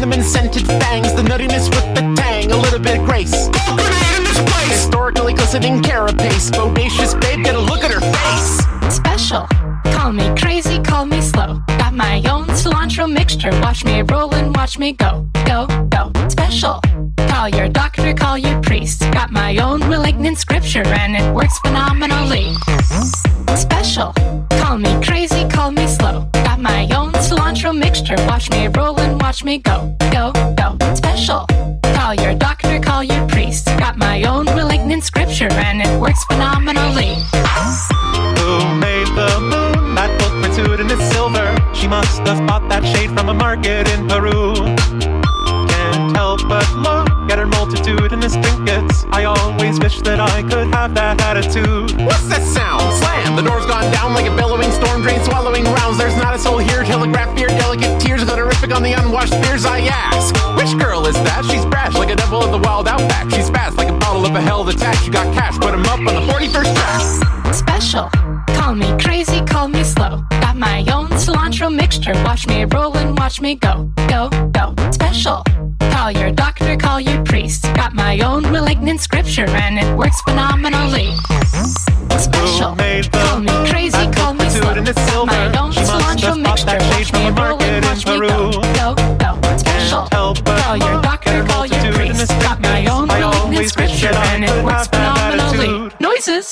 cinnamon-scented fangs, the nuttiness with the tang, a little bit of grace. Grenade in this place! Historically glistening carapace, bodacious babe, get a look at her face! Special. Call me crazy, call me slow. Got my own cilantro mixture. Watch me roll and watch me go, go, go. Special. Call your doctor, call your priest. Got my own malignant scripture and it works phenomenally. Special. Call me crazy, call me slow. Got my own cilantro mixture. Watch me roll and watch me go, go, go. Special. Call your doctor, call your priest. Got my own malignant scripture and it works phenomenally. Who made the moon? That book pursued in its silver. She must have bought that shade from a market in Peru. Can't help but look at her multitudinous trinkets. I always wish that I could have that attitude. What's that sound? Slam! The door's gone down like a bellowing storm drain, swallowing rounds. There's not a soul here. Telegraph fear, delicate tears, glitterific on the unwashed fears. I ask, which girl is that? She's brash like a devil of the wild outback. She's fast like a bottle of a hell of attack. She got cash, put him up on the 41st track. Special. Call me crazy, call me slow. Got my own cilantro mixture. Watch me roll and watch me go, go, go. Special. Call your doctor, call your priest. Got my own malignant scripture and it works phenomenally. Special. Call me crazy, call me slow. Got my own cilantro mixture. Watch me roll and watch me go, go, go. Special. Call your doctor, call your priest. Got my own malignant scripture and it works phenomenally. Noises.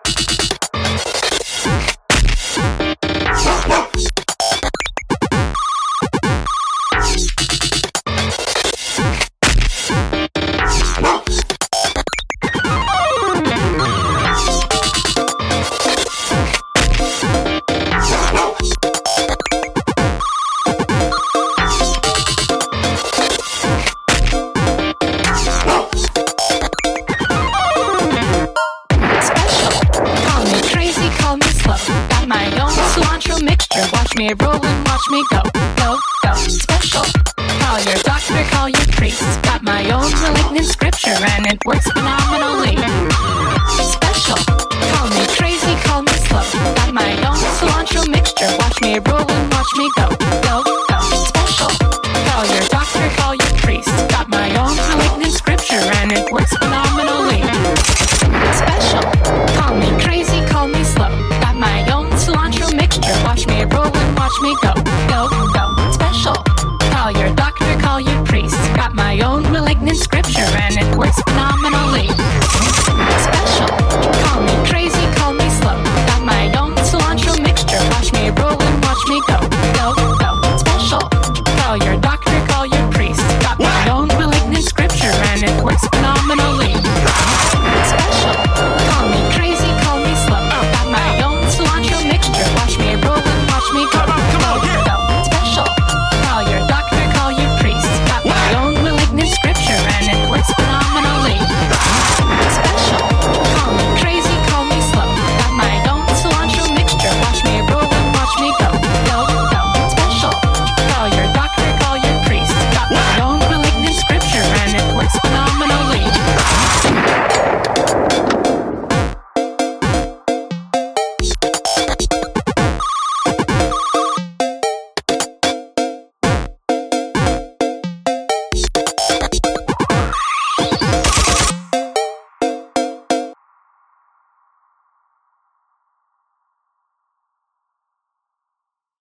Watch me roll and watch me go, go, go. Special. Call your doctor, call your priest. Got my own malignant scripture and it works phenomenally. Special. Call me crazy, call me slow. Got my own cilantro mixture. Watch me roll and watch me go, go, go. Special. Call your doctor, call your priest. Got my own malignant scripture and it works